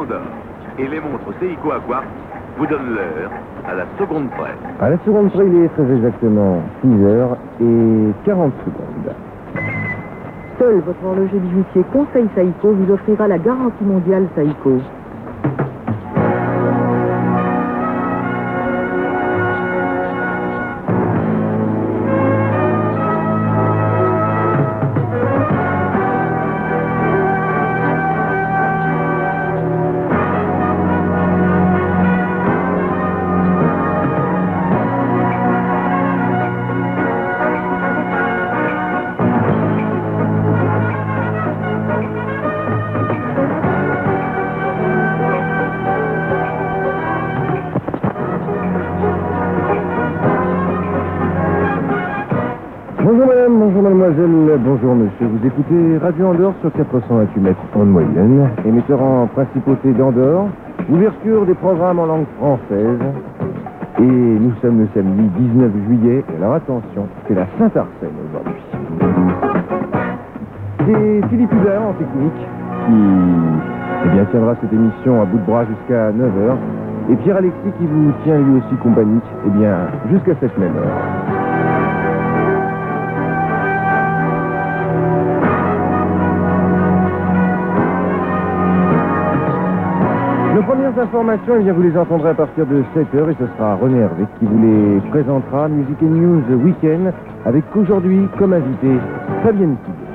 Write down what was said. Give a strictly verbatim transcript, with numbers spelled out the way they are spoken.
d'Andorre et les montres Seiko Aqua vous donnent l'heure à la seconde près. À la seconde près, il est très exactement six heures et quarante secondes. Seul votre horloger bijoutier Conseil Seiko vous offrira la garantie mondiale Seiko. Bonjour madame, bonjour mademoiselle, bonjour monsieur. Vous écoutez Radio Andorre sur quatre cent vingt-huit mètres en moyenne, émetteur en principauté d'Andorre, ouverture des programmes en langue française. Et nous sommes le samedi dix-neuf juillet. Alors attention, c'est la Saint-Arsène aujourd'hui. C'est Philippe Hubert en technique qui eh bien, tiendra cette émission à bout de bras jusqu'à neuf heures. Et Pierre Alexis qui vous tient lui aussi compagnie eh bien, jusqu'à cette même heure. Nos premières informations, eh bien, vous les entendrez à partir de sept heures et ce sera René Hervé qui vous les présentera. Musique et News Week-end avec aujourd'hui comme invité Fabienne Thibault.